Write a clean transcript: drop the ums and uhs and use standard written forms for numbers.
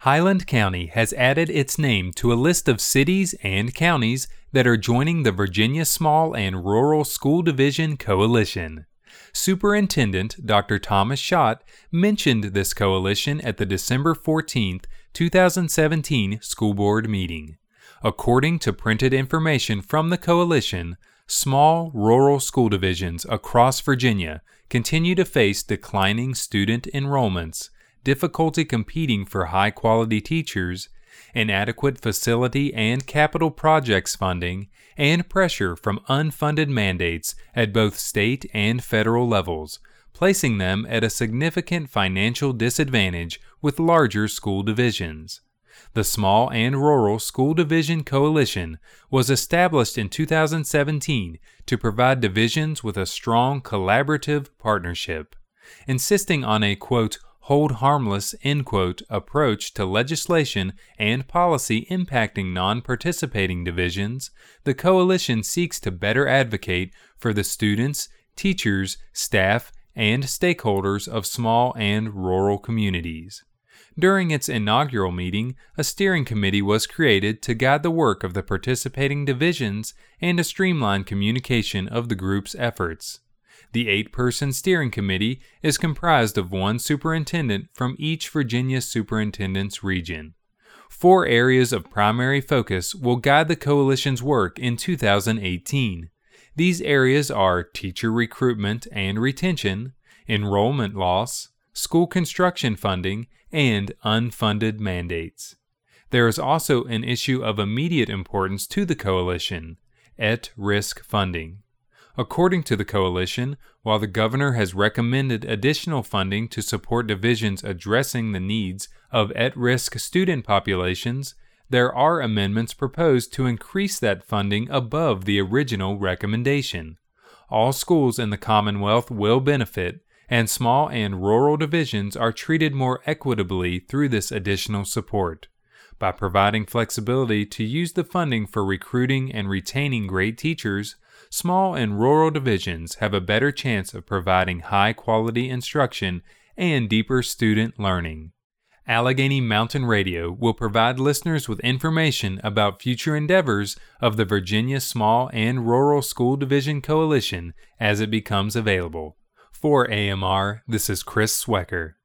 Highland County has added its name to a list of cities and counties that are joining the Virginia Small and Rural School Division Coalition. Superintendent Dr. Thomas Schott mentioned this coalition at the December 14, 2017 school board meeting. According to printed information from the coalition, small rural school divisions across Virginia continue to face declining student enrollments, difficulty competing for high-quality teachers, inadequate facility and capital projects funding, and pressure from unfunded mandates at both state and federal levels, placing them at a significant financial disadvantage with larger school divisions. The Small and Rural School Division Coalition was established in 2017 to provide divisions with a strong collaborative partnership. Insisting on a, quote, hold harmless, end quote, approach to legislation and policy impacting non-participating divisions, the coalition seeks to better advocate for the students, teachers, staff, and stakeholders of small and rural communities. During its inaugural meeting, a steering committee was created to guide the work of the participating divisions and to streamline communication of the group's efforts. The 8-person steering committee is comprised of one superintendent from each Virginia superintendent's region. 4 areas of primary focus will guide the coalition's work in 2018. These areas are teacher recruitment and retention, enrollment loss, school construction funding, and unfunded mandates. There is also an issue of immediate importance to the coalition: at-risk funding. According to the coalition, while the governor has recommended additional funding to support divisions addressing the needs of at-risk student populations, there are amendments proposed to increase that funding above the original recommendation. All schools in the Commonwealth will benefit, and small and rural divisions are treated more equitably through this additional support. By providing flexibility to use the funding for recruiting and retaining great teachers, small and rural divisions have a better chance of providing high-quality instruction and deeper student learning. Allegheny Mountain Radio will provide listeners with information about future endeavors of the Virginia Small and Rural School Division Coalition as it becomes available. For AMR, this is Chris Swecker.